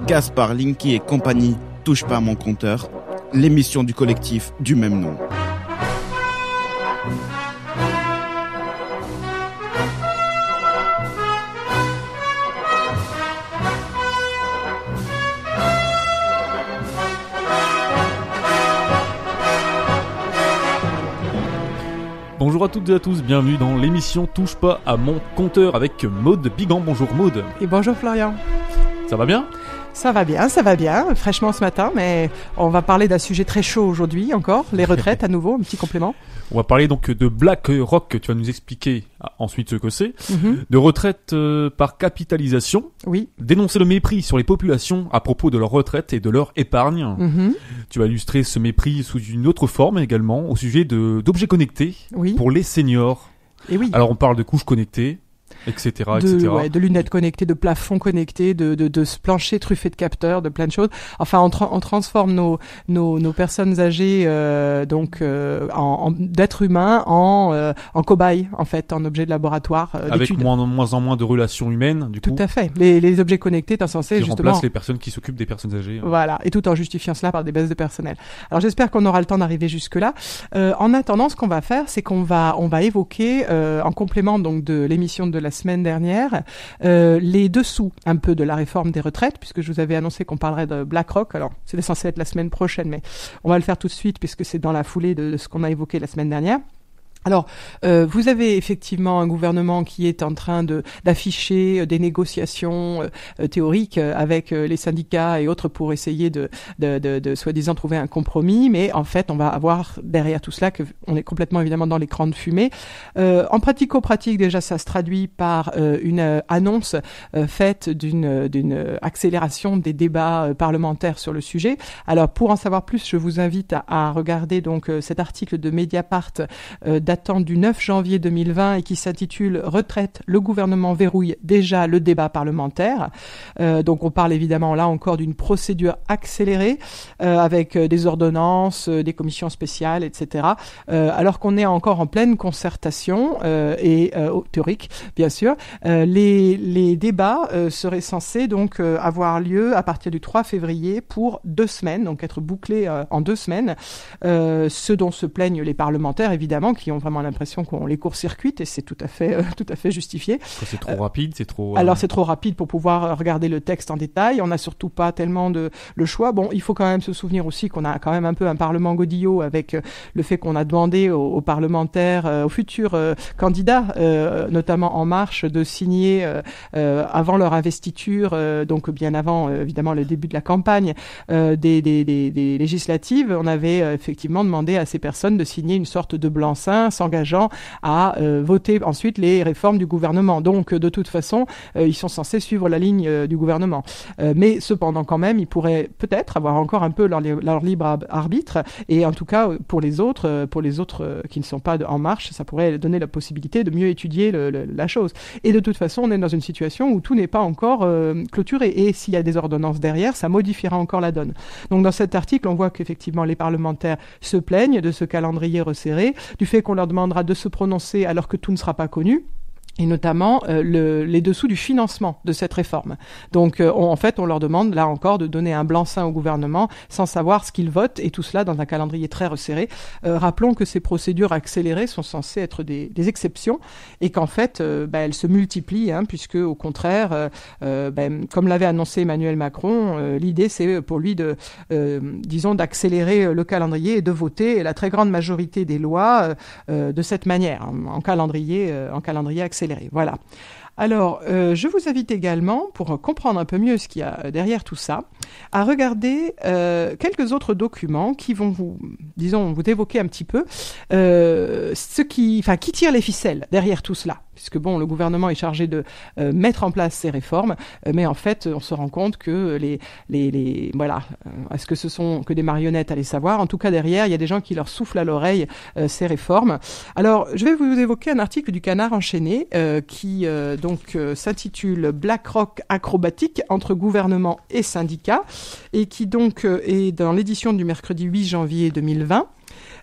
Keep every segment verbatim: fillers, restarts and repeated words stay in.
Gaspard, Linky et compagnie, touche pas à mon compteur, l'émission du collectif du même nom. Bonjour à toutes et à tous, bienvenue dans l'émission Touche pas à mon compteur avec Maude Bigan. Bonjour Maude. Et bonjour Florian. Ça va bien ? Ça va bien, ça va bien, fraîchement ce matin, mais on va parler d'un sujet très chaud aujourd'hui encore, les retraites à nouveau, un petit complément. On va parler donc de Black Rock, tu vas nous expliquer ensuite ce que c'est, mm-hmm. de retraite euh, par capitalisation, oui. dénoncer le mépris sur les populations à propos de leur retraite et de leur épargne. Mm-hmm. Tu vas illustrer ce mépris sous une autre forme également, au sujet de, d'objets connectés oui. pour les seniors. Et oui. Alors on parle de couches connectées, et cetera, de, et cetera. Ouais, de lunettes connectées, de plafonds connectés, de, de, de ce plancher truffé de capteurs, de plein de choses. Enfin, on, tra- on transforme nos, nos, nos personnes âgées euh, donc euh, en, en d'êtres humains en, euh, en cobayes, en fait, en objets de laboratoire euh, avec d'études. moins, moins en moins de relations humaines, du tout coup. Tout à fait. Les, les objets connectés étant censés qui justement remplacent les personnes qui s'occupent des personnes âgées. Voilà, et tout en justifiant cela par des baisses de personnel. Alors j'espère qu'on aura le temps d'arriver jusque-là. Euh, en attendant, ce qu'on va faire, c'est qu'on va on va évoquer euh, en complément donc de l'émission de la semaine dernière. Euh, les dessous un peu de la réforme des retraites, puisque je vous avais annoncé qu'on parlerait de BlackRock. Alors, c'était censé être la semaine prochaine, mais on va le faire tout de suite puisque c'est dans la foulée de, de ce qu'on a évoqué la semaine dernière. Alors, euh, vous avez effectivement un gouvernement qui est en train de d'afficher des négociations euh, théoriques avec euh, les syndicats et autres pour essayer de, de, de, de soi-disant trouver un compromis, mais en fait, on va avoir derrière tout cela que on est complètement évidemment dans l'écran de fumée. Euh, en pratico-pratique, déjà, ça se traduit par euh, une euh, annonce euh, faite d'une d'une accélération des débats euh, parlementaires sur le sujet. Alors, pour en savoir plus, je vous invite à, à regarder donc euh, cet article de Mediapart euh, datant du neuf janvier deux mille vingt et qui s'intitule « Retraite, le gouvernement verrouille déjà le débat parlementaire ». Euh, donc on parle évidemment là encore d'une procédure accélérée euh, avec euh, des ordonnances, euh, des commissions spéciales, et cetera. Euh, alors qu'on est encore en pleine concertation euh, et euh, théorique, bien sûr. Euh, les, les débats euh, seraient censés donc euh, avoir lieu à partir du trois février pour deux semaines, donc être bouclés euh, en deux semaines. Euh, ce dont se plaignent les parlementaires, évidemment, qui ont vraiment l'impression qu'on les court-circuite et c'est tout à fait, euh, tout à fait justifié. C'est trop euh, rapide, c'est trop... Euh... Alors c'est trop rapide pour pouvoir regarder le texte en détail. On n'a surtout pas tellement de le choix. Bon, il faut quand même se souvenir aussi qu'on a quand même un peu un parlement godillot avec euh, le fait qu'on a demandé aux, aux parlementaires, euh, aux futurs euh, candidats, euh, notamment En Marche, de signer euh, euh, avant leur investiture, euh, donc bien avant euh, évidemment le début de la campagne euh, des, des, des, des législatives. On avait euh, effectivement demandé à ces personnes de signer une sorte de blanc-seing s'engageant à euh, voter ensuite les réformes du gouvernement. Donc, de toute façon, euh, ils sont censés suivre la ligne euh, du gouvernement. Euh, mais cependant, quand même, ils pourraient peut-être avoir encore un peu leur, leur libre arbitre. Et en tout cas, pour les autres, pour les autres euh, qui ne sont pas de, En Marche, ça pourrait donner la possibilité de mieux étudier le, le, la chose. Et de toute façon, on est dans une situation où tout n'est pas encore euh, clôturé. Et s'il y a des ordonnances derrière, ça modifiera encore la donne. Donc, dans cet article, on voit qu'effectivement, les parlementaires se plaignent de ce calendrier resserré, du fait qu'on leur demandera de se prononcer alors que tout ne sera pas connu. Et notamment euh, le, les dessous du financement de cette réforme. Donc, euh, on, en fait, on leur demande, là encore, de donner un blanc-seing au gouvernement sans savoir ce qu'ils votent, et tout cela dans un calendrier très resserré. Euh, rappelons que ces procédures accélérées sont censées être des, des exceptions, et qu'en fait, euh, bah, elles se multiplient, hein, puisque, au contraire, euh, euh, bah, comme l'avait annoncé Emmanuel Macron, euh, l'idée, c'est pour lui de, euh, disons, d'accélérer le calendrier et de voter la très grande majorité des lois euh, de cette manière, en, en calendrier, euh, en calendrier accéléré. Voilà. Alors, euh, je vous invite également, pour comprendre un peu mieux ce qu'il y a derrière tout ça, à regarder euh, quelques autres documents qui vont vous, disons, vous évoquer un petit peu euh, ce qui, enfin, qui tire les ficelles derrière tout cela. Puisque bon, le gouvernement est chargé de euh, mettre en place ces réformes, euh, mais en fait, on se rend compte que les, les, les voilà, euh, est-ce que ce sont que des marionnettes, allez savoir. En tout cas, derrière, il y a des gens qui leur soufflent à l'oreille euh, ces réformes. Alors, je vais vous évoquer un article du Canard enchaîné euh, qui euh, donc euh, s'intitule BlackRock acrobatique entre gouvernement et syndicats et qui donc euh, est dans l'édition du mercredi huit janvier deux mille vingt.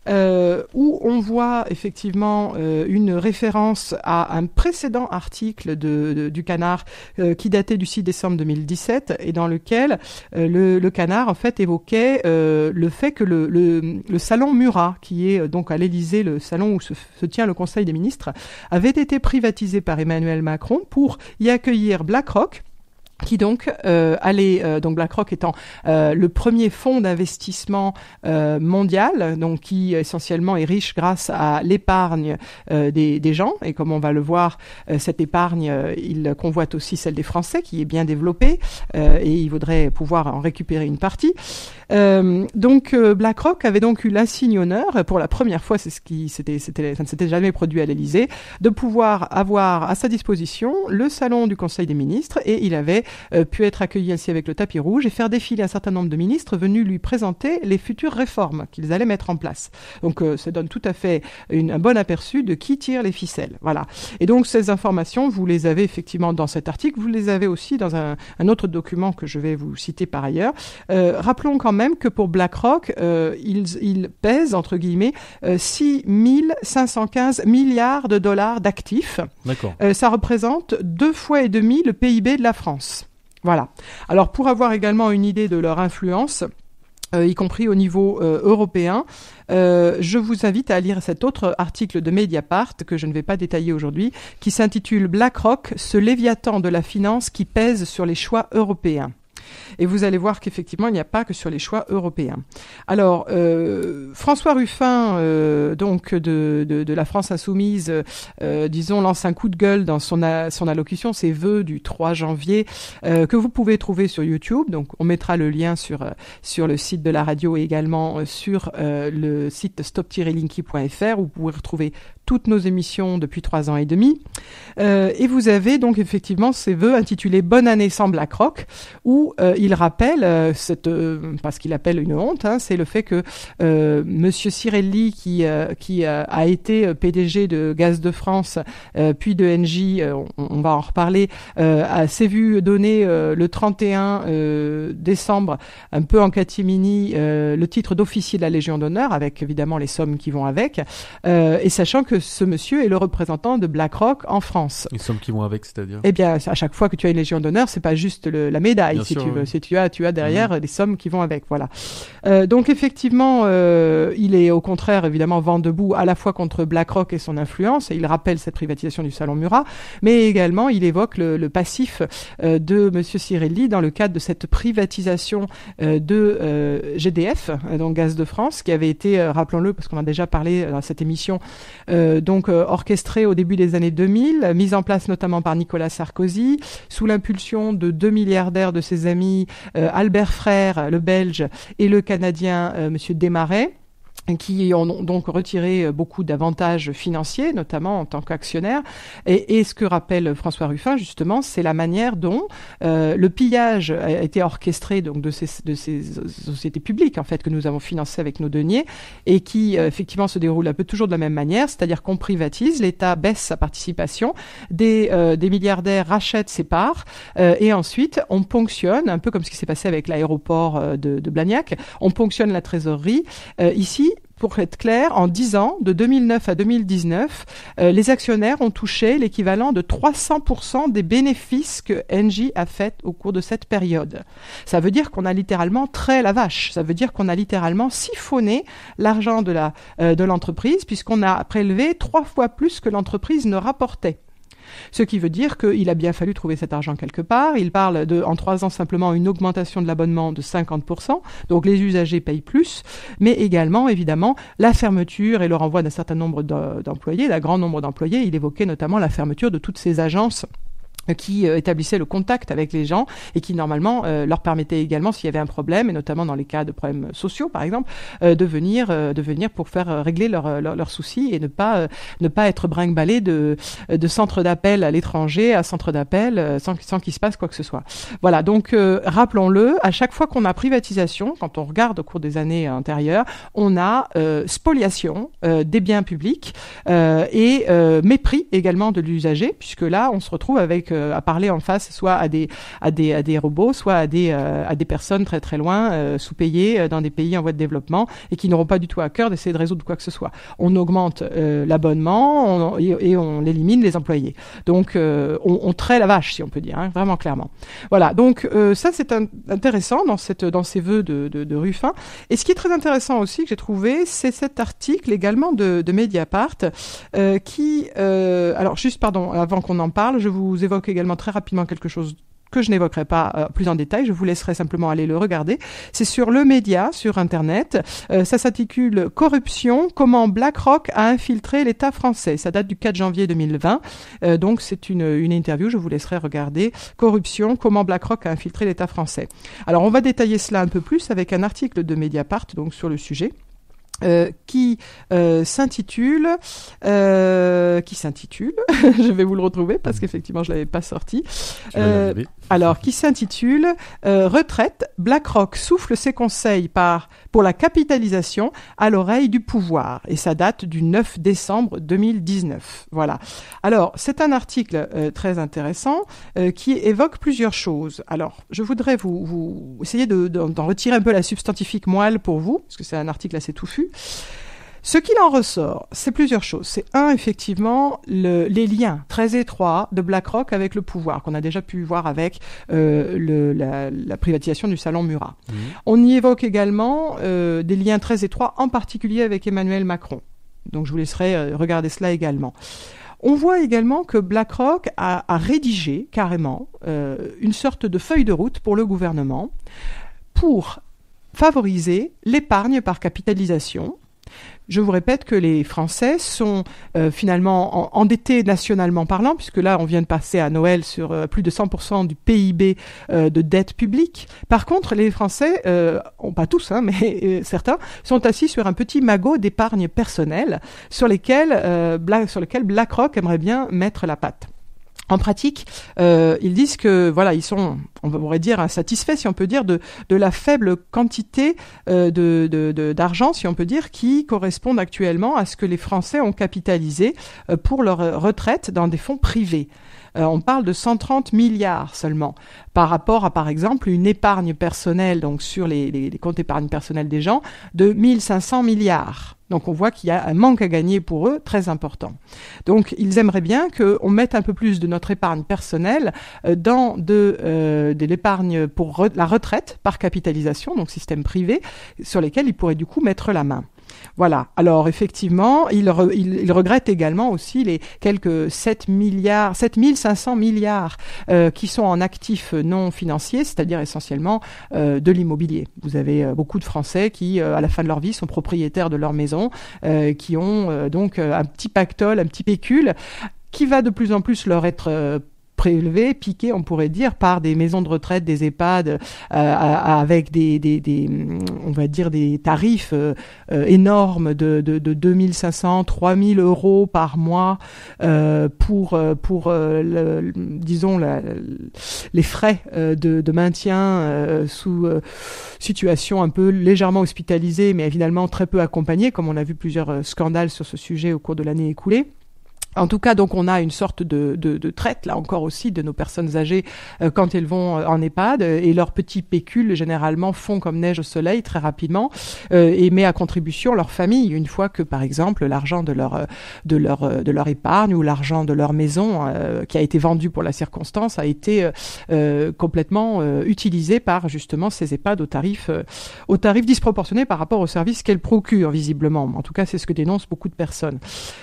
euh, où on voit effectivement euh, une référence à un précédent article de, de, du Canard euh, qui datait du six décembre deux mille dix-sept et dans lequel euh, le, le Canard en fait évoquait euh, le fait que le, le, le salon Murat, qui est euh, donc à l'Élysée, le salon où se, se tient le Conseil des ministres, avait été privatisé par Emmanuel Macron pour y accueillir BlackRock, qui donc euh, allait euh, donc BlackRock étant euh, le premier fonds d'investissement euh, mondial, donc qui essentiellement est riche grâce à l'épargne euh, des, des gens, et comme on va le voir, euh, cette épargne euh, il convoite aussi celle des Français qui est bien développée euh, et il voudrait pouvoir en récupérer une partie. Euh, donc euh, BlackRock avait donc eu l'insigne honneur, pour la première fois, c'est ce qui c'était, c'était, ça ne s'était jamais produit à l'Élysée, de pouvoir avoir à sa disposition le salon du Conseil des ministres, et il avait euh, pu être accueilli ainsi avec le tapis rouge et faire défiler un certain nombre de ministres venus lui présenter les futures réformes qu'ils allaient mettre en place. Donc euh, ça donne tout à fait une, un bon aperçu de qui tire les ficelles. Voilà. Et donc ces informations, vous les avez effectivement dans cet article, vous les avez aussi dans un, un autre document que je vais vous citer par ailleurs. Euh, rappelons quand même que pour BlackRock, euh, il, il pèse, entre guillemets, euh, six mille cinq cent quinze milliards de dollars d'actifs. D'accord. Euh, ça représente deux fois et demi le P I B de la France. Voilà. Alors, pour avoir également une idée de leur influence, Euh, y compris au niveau euh, européen. Euh, je vous invite à lire cet autre article de Mediapart, que je ne vais pas détailler aujourd'hui, qui s'intitule « BlackRock, ce léviathan de la finance qui pèse sur les choix européens ». Et vous allez voir qu'effectivement, il n'y a pas que sur les choix européens. Alors, euh, François Ruffin, euh, donc de, de, de la France Insoumise, euh, disons, lance un coup de gueule dans son, a, son allocution, ses vœux du trois janvier, euh, que vous pouvez trouver sur YouTube. Donc, on mettra le lien sur, sur le site de la radio et également sur euh, le site stop tiret linky point f r où vous pouvez retrouver toutes nos émissions depuis trois ans et demi. Euh, et vous avez donc effectivement ces vœux intitulés « Bonne année sans BlackRock » où euh, il rappelle, euh, cette, euh, pas ce qu'il appelle une honte, hein, c'est le fait que euh, Monsieur Cirelli, qui, euh, qui euh, a été P D G de Gaz de France, euh, puis de Engie, euh, on, on va en reparler, euh, s'est vu donner euh, le trente et un euh, décembre, un peu en catimini, euh, le titre d'officier de la Légion d'honneur, avec évidemment les sommes qui vont avec, euh, et sachant que que ce monsieur est le représentant de BlackRock en France. Les sommes qui vont avec, c'est-à-dire ? Eh bien, à chaque fois que tu as une Légion d'honneur, c'est pas juste le, la médaille, bien si sûr, tu veux. Oui. Si tu as, tu as derrière mmh. les sommes qui vont avec, voilà. Euh, donc effectivement, euh, il est au contraire évidemment vent debout à la fois contre BlackRock et son influence, et il rappelle cette privatisation du salon Murat, mais également il évoque le, le passif euh, de Monsieur Cirelli dans le cadre de cette privatisation euh, de euh, G D F, donc Gaz de France, qui avait été, euh, rappelons-le, parce qu'on a déjà parlé dans cette émission. Euh, donc euh, orchestrée au début des années deux mille, mise en place notamment par Nicolas Sarkozy, sous l'impulsion de deux milliardaires de ses amis, euh, Albert Frère, le Belge, et le Canadien, euh, Monsieur Desmarais, qui ont donc retiré beaucoup d'avantages financiers, notamment en tant qu'actionnaire. Et, et ce que rappelle François Ruffin, justement, c'est la manière dont euh, le pillage a été orchestré donc de ces, de ces sociétés publiques, en fait, que nous avons financées avec nos deniers, et qui, euh, effectivement, se déroule un peu toujours de la même manière, c'est-à-dire qu'on privatise, l'État baisse sa participation, des, euh, des milliardaires rachètent ses parts, euh, et ensuite, on ponctionne, un peu comme ce qui s'est passé avec l'aéroport de, de Blagnac, on ponctionne la trésorerie. Euh, ici, pour être clair, en dix ans, de deux mille neuf à deux mille dix-neuf, euh, les actionnaires ont touché l'équivalent de trois cents pour cent des bénéfices que Engie a fait au cours de cette période. Ça veut dire qu'on a littéralement trait la vache. Ça veut dire qu'on a littéralement siphonné l'argent de la euh, de l'entreprise, puisqu'on a prélevé trois fois plus que l'entreprise ne rapportait. Ce qui veut dire qu'il a bien fallu trouver cet argent quelque part. Il parle de, en trois ans simplement, une augmentation de l'abonnement de cinquante pour cent. Donc les usagers payent plus, mais également, évidemment, la fermeture et le renvoi d'un certain nombre d'employés, d'un grand nombre d'employés. Il évoquait notamment la fermeture de toutes ces agences qui euh, établissaient le contact avec les gens et qui normalement euh, leur permettaient également, s'il y avait un problème, et notamment dans les cas de problèmes sociaux par exemple, euh, de venir euh, de venir pour faire euh, régler leurs leur, leur soucis et ne pas euh, ne pas être brinque-ballé de de centre d'appel à l'étranger à centre d'appel euh, sans sans qu'il se passe quoi que ce soit. Voilà, donc euh, rappelons-le, à chaque fois qu'on a privatisation, quand on regarde au cours des années antérieures, on a euh, spoliation euh, des biens publics euh, et euh, mépris également de l'usager, puisque là on se retrouve avec euh, à parler en face, soit à des à des à des robots, soit à des euh, à des personnes très très loin, euh, sous-payées euh, dans des pays en voie de développement et qui n'auront pas du tout à cœur d'essayer de résoudre quoi que ce soit. On augmente euh, l'abonnement on, et, et on élimine les employés. Donc euh, on, on traite la vache, si on peut dire, hein, vraiment clairement. Voilà. Donc euh, ça c'est un, intéressant dans cette dans ces vœux de, de, de Ruffin. Et ce qui est très intéressant aussi que j'ai trouvé, c'est cet article également de, de Mediapart euh, qui, euh, alors juste pardon, avant qu'on en parle, je vous évoque également très rapidement quelque chose que je n'évoquerai pas euh, plus en détail, je vous laisserai simplement aller le regarder. C'est sur Le Média, sur Internet. Euh, ça s'intitule « Corruption, comment BlackRock a infiltré l'État français ». Ça date du quatre janvier deux mille vingt. Euh, donc c'est une, une interview, je vous laisserai regarder. « Corruption, comment BlackRock a infiltré l'État français ». Alors on va détailler cela un peu plus avec un article de Mediapart donc sur le sujet. Euh, qui euh, s'intitule euh, qui s'intitule je vais vous le retrouver parce qu'effectivement je l'avais pas sorti euh, alors qui s'intitule euh, Retraite, BlackRock souffle ses conseils par pour la capitalisation à l'oreille du pouvoir, et ça date du neuf décembre deux mille dix-neuf. Voilà. Alors c'est un article euh, très intéressant euh, qui évoque plusieurs choses. Alors je voudrais vous, vous essayer de, de, d'en retirer un peu la substantifique moelle pour vous, parce que c'est un article assez touffu. Ce qu'il en ressort, c'est plusieurs choses. C'est un, effectivement, le, les liens très étroits de BlackRock avec le pouvoir, qu'on a déjà pu voir avec euh, le, la, la privatisation du salon Murat. Mmh. On y évoque également euh, des liens très étroits, en particulier avec Emmanuel Macron. Donc je vous laisserai euh, regarder cela également. On voit également que BlackRock a, a rédigé carrément euh, une sorte de feuille de route pour le gouvernement pour favoriser l'épargne par capitalisation. Je vous répète que les Français sont euh, finalement en, endettés nationalement parlant, puisque là, on vient de passer à Noël sur euh, plus de cent pour cent du P I B euh, de dette publique. Par contre, les Français, euh, pas tous, hein, mais euh, certains, sont assis sur un petit magot d'épargne personnelle sur lesquels, euh, Black, sur lesquels BlackRock aimerait bien mettre la patte. En pratique, euh, ils disent que voilà, ils sont, on pourrait dire, insatisfaits, si on peut dire, de de la faible quantité euh, de, de, de d'argent, si on peut dire, qui correspondent actuellement à ce que les Français ont capitalisé euh, pour leur retraite dans des fonds privés. Euh, on parle de cent trente milliards seulement, par rapport à, par exemple, une épargne personnelle, donc sur les, les, les comptes épargne personnelle des gens, de mille cinq cents milliards. Donc on voit qu'il y a un manque à gagner pour eux très important. Donc ils aimeraient bien qu'on mette un peu plus de notre épargne personnelle dans de, euh, de l'épargne pour re- la retraite par capitalisation, donc système privé, sur lesquels ils pourraient du coup mettre la main. Voilà. Alors effectivement, il, re, il, il regrette également aussi les quelques sept milliards, sept mille cinq cents milliards euh, qui sont en actifs non financiers, c'est-à-dire essentiellement euh, de l'immobilier. Vous avez euh, beaucoup de Français qui, euh, à la fin de leur vie, sont propriétaires de leur maison, euh, qui ont euh, donc euh, un petit pactole, un petit pécule, qui va de plus en plus leur être euh, prélevé, piqué, on pourrait dire, par des maisons de retraite, des EHPAD, euh, avec des, des, des, on va dire, des tarifs euh, euh, énormes de, de, de deux mille cinq cents, trois mille euros par mois euh, pour, pour euh, le, disons, la, les frais euh, de, de maintien euh, sous euh, situation un peu légèrement hospitalisée, mais évidemment très peu accompagnée, comme on a vu plusieurs scandales sur ce sujet au cours de l'année écoulée. En tout cas, donc, on a une sorte de, de, de traite, là encore aussi, de nos personnes âgées euh, quand elles vont en EHPAD, et leurs petits pécules, généralement, font comme neige au soleil très rapidement, euh, et met à contribution leur famille, une fois que, par exemple, l'argent de leur de leur de leur épargne ou l'argent de leur maison, euh, qui a été vendu pour la circonstance, a été euh, complètement euh, utilisé par, justement, ces EHPAD au tarif, euh, au tarif disproportionné par rapport aux services qu'elles procurent, visiblement. En tout cas, c'est ce que dénoncent beaucoup de personnes.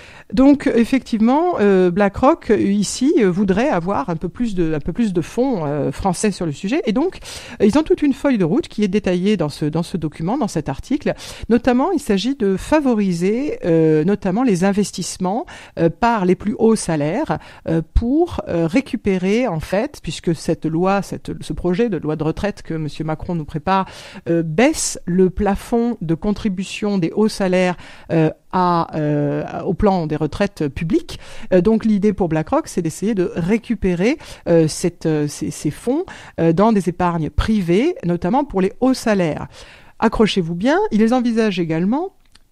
Donc effectivement, euh, BlackRock ici euh, voudrait avoir un peu plus de un peu plus de fonds euh, français sur le sujet, et donc euh, ils ont toute une feuille de route qui est détaillée dans ce dans ce document, dans cet article. Notamment, il s'agit de favoriser euh, notamment les investissements euh, par les plus hauts salaires euh, pour euh, récupérer en fait, puisque cette loi, cette ce projet de loi de retraite que Monsieur Macron nous prépare euh, baisse le plafond de contribution des hauts salaires euh, à euh, au plan des retraites publiques. Euh, donc l'idée pour BlackRock, c'est d'essayer de récupérer euh, cette, euh, ces, ces fonds euh, dans des épargnes privées, notamment pour les hauts salaires. Accrochez-vous bien, ils envisagent également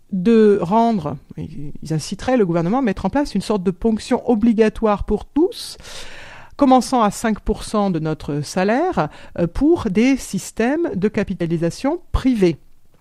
de rendre, ils inciteraient le gouvernement à mettre en place une sorte de ponction obligatoire pour tous, commençant à cinq pour cent de notre salaire euh, pour des systèmes de capitalisation privés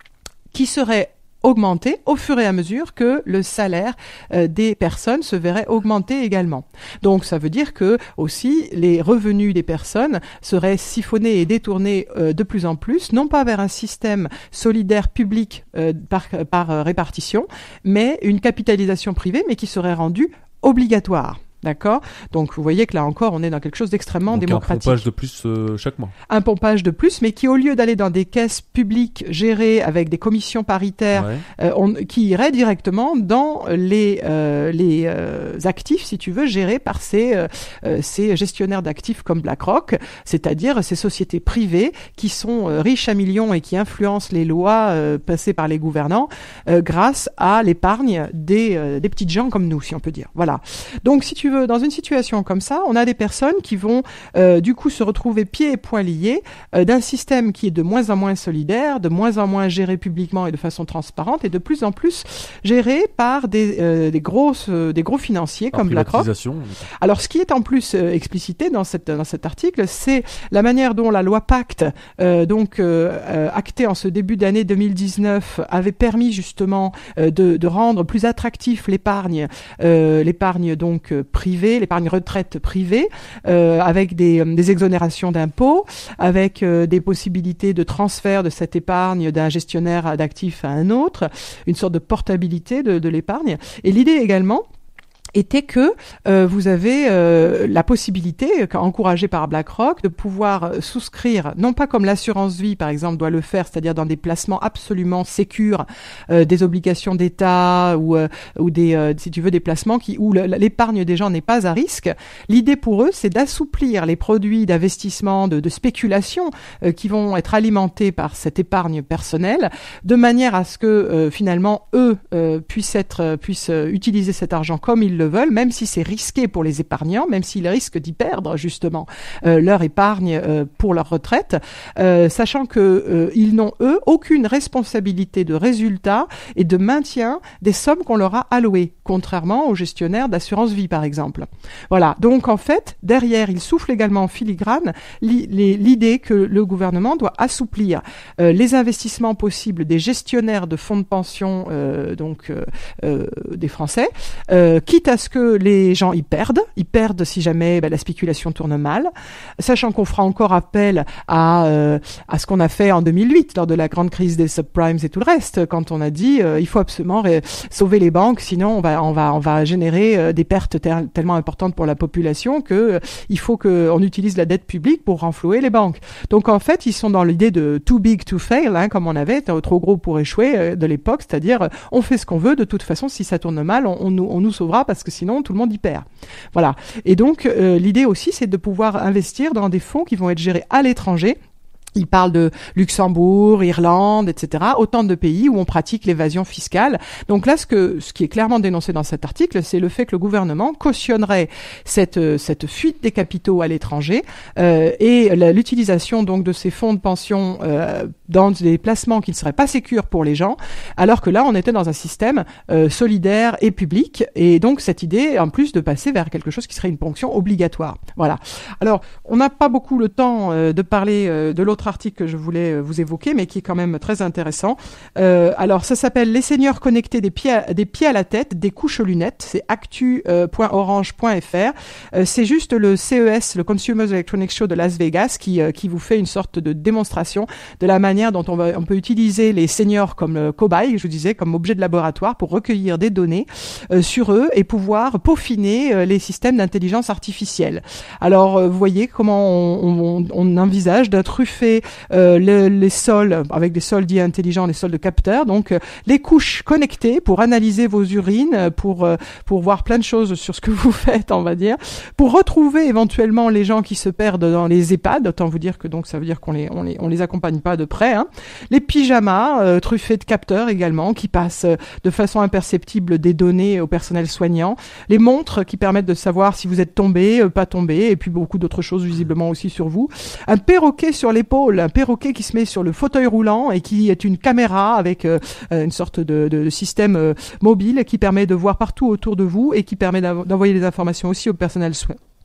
qui seraient augmenter au fur et à mesure que le salaire euh, des personnes se verrait augmenter également. Donc ça veut dire que aussi les revenus des personnes seraient siphonnés et détournés euh, de plus en plus, non pas vers un système solidaire public euh, par, par euh, répartition, mais une capitalisation privée, mais qui serait rendue obligatoire. D'accord ? Donc vous voyez que là encore, on est dans quelque chose d'extrêmement Donc démocratique. un pompage de plus euh, chaque mois. Un pompage de plus, mais qui au lieu d'aller dans des caisses publiques gérées avec des commissions paritaires, Ouais. euh, on, qui irait directement dans les euh, les euh, actifs, si tu veux, gérés par ces euh, euh, ces gestionnaires d'actifs comme BlackRock, c'est-à-dire ces sociétés privées qui sont euh, riches à millions et qui influencent les lois euh, passées par les gouvernants euh, grâce à l'épargne des euh, des petites gens comme nous, si on peut dire. Voilà. Donc si tu veux, dans une situation comme ça, on a des personnes qui vont euh, du coup se retrouver pieds et poings liés euh, d'un système qui est de moins en moins solidaire, de moins en moins géré publiquement et de façon transparente, et de plus en plus géré par des, euh, des grosses, euh, des gros financiers Par comme BlackRock. privatisation. Alors, ce qui est en plus euh, explicité dans cette dans cet article, c'est la manière dont la loi Pacte, euh, donc euh, euh, actée en ce début d'année deux mille dix-neuf, avait permis justement euh, de, de rendre plus attractif l'épargne, euh, l'épargne donc euh, privée, l'épargne retraite privée, euh, avec des, des exonérations d'impôts, avec euh, des possibilités de transfert de cette épargne d'un gestionnaire d'actifs à un autre, une sorte de portabilité de, de l'épargne. Et l'idée également était que euh, vous avez euh, la possibilité, encouragée par BlackRock, de pouvoir souscrire, non pas comme l'assurance vie par exemple doit le faire, c'est-à-dire dans des placements absolument sécures, euh, des obligations d'État ou euh, ou des euh, si tu veux des placements qui où le, l'épargne des gens n'est pas à risque. L'idée pour eux, c'est d'assouplir les produits d'investissement, de, de spéculation euh, qui vont être alimentés par cette épargne personnelle, de manière à ce que euh, finalement eux euh, puissent être puissent euh, utiliser cet argent comme ils le veulent, même si c'est risqué pour les épargnants, même s'ils risquent d'y perdre justement euh, leur épargne euh, pour leur retraite, euh, sachant que euh, ils n'ont eux aucune responsabilité de résultat et de maintien des sommes qu'on leur a allouées, contrairement aux gestionnaires d'assurance vie par exemple. Voilà, donc en fait derrière ils soufflent également en filigrane li- les, l'idée que le gouvernement doit assouplir euh, les investissements possibles des gestionnaires de fonds de pension euh, donc euh, euh, des Français, euh, quitte à ce que les gens y perdent, ils perdent si jamais ben, la spéculation tourne mal, sachant qu'on fera encore appel à euh, à ce qu'on a fait en deux mille huit lors de la grande crise des subprimes et tout le reste, quand on a dit euh, il faut absolument ré- sauver les banques, sinon on va on va on va générer euh, des pertes ter- tellement importantes pour la population que euh, il faut que on utilise la dette publique pour renflouer les banques. Donc en fait ils sont dans l'idée de too big to fail, hein, comme on avait trop gros pour échouer euh, de l'époque, c'est-à-dire euh, on fait ce qu'on veut, de toute façon si ça tourne mal on, on nous on nous sauvera parce que sinon tout le monde y perd. Voilà. Et donc euh, l'idée aussi c'est de pouvoir investir dans des fonds qui vont être gérés à l'étranger. Il parle de Luxembourg, Irlande, et cetera. Autant de pays où on pratique l'évasion fiscale. Donc là, ce que, ce qui est clairement dénoncé dans cet article, c'est le fait que le gouvernement cautionnerait cette, cette fuite des capitaux à l'étranger euh, et la, l'utilisation donc de ces fonds de pension euh, dans des placements qui ne seraient pas sécures pour les gens, alors que là, on était dans un système euh, solidaire et public. Et donc cette idée, en plus, de passer vers quelque chose qui serait une ponction obligatoire. Voilà. Alors, on n'a pas beaucoup le temps euh, de parler euh, de l'autre article que je voulais vous évoquer, mais qui est quand même très intéressant. Euh, alors, ça s'appelle « Les seniors connectés des pieds à, des pieds à la tête, des couches aux lunettes ». C'est actu point orange point f r. Euh, c'est juste le C E S, le Consumer Electronics Show de Las Vegas, qui, euh, qui vous fait une sorte de démonstration de la manière dont on, va, on peut utiliser les seniors comme euh, cobayes, je vous disais, comme objet de laboratoire pour recueillir des données euh, sur eux et pouvoir peaufiner euh, les systèmes d'intelligence artificielle. Alors, euh, vous voyez comment on, on, on envisage de truffer Euh, le, les sols avec des sols dits intelligents, les sols de capteurs, donc euh, les couches connectées pour analyser vos urines, pour euh, pour voir plein de choses sur ce que vous faites, on va dire, pour retrouver éventuellement les gens qui se perdent dans les EHPAD. Autant vous dire que donc ça veut dire qu'on les on les on les accompagne pas de près. Hein. Les pyjamas euh, truffés de capteurs également qui passent euh, de façon imperceptible des données au personnel soignant. Les montres qui permettent de savoir si vous êtes tombé, euh, pas tombé, et puis beaucoup d'autres choses visiblement aussi sur vous. Un perroquet sur l'épaule. Un perroquet qui se met sur le fauteuil roulant et qui est une caméra avec euh, une sorte de, de, de système euh, mobile qui permet de voir partout autour de vous et qui permet d'envoyer des informations aussi au personnel soignant.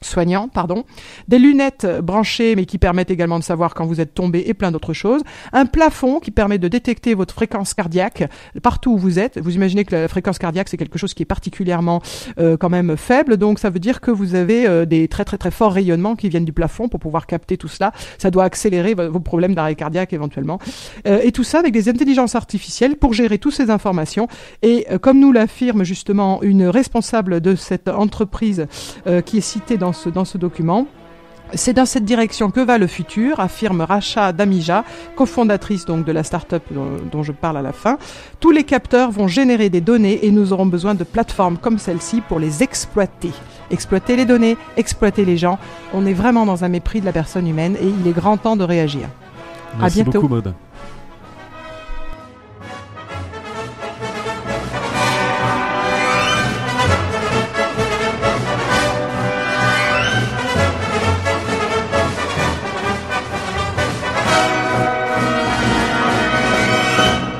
soignant, pardon, des lunettes branchées mais qui permettent également de savoir quand vous êtes tombé et plein d'autres choses, un plafond qui permet de détecter votre fréquence cardiaque partout où vous êtes. Vous imaginez que la fréquence cardiaque c'est quelque chose qui est particulièrement euh, quand même faible, donc ça veut dire que vous avez euh, des très très très forts rayonnements qui viennent du plafond pour pouvoir capter tout cela. Ça doit accélérer vos problèmes d'arrêt cardiaque éventuellement. Euh, et tout ça avec des intelligences artificielles pour gérer toutes ces informations. Et euh, comme nous l'affirme justement une responsable de cette entreprise euh, qui est citée dans ce, dans ce document, c'est dans cette direction que va le futur, affirme Rasha Damija, cofondatrice donc de la start-up dont, dont je parle à la fin. Tous les capteurs vont générer des données et nous aurons besoin de plateformes comme celle-ci pour les exploiter. Exploiter les données, exploiter les gens. On est vraiment dans un mépris de la personne humaine et il est grand temps de réagir. Merci à bientôt. beaucoup, Maud.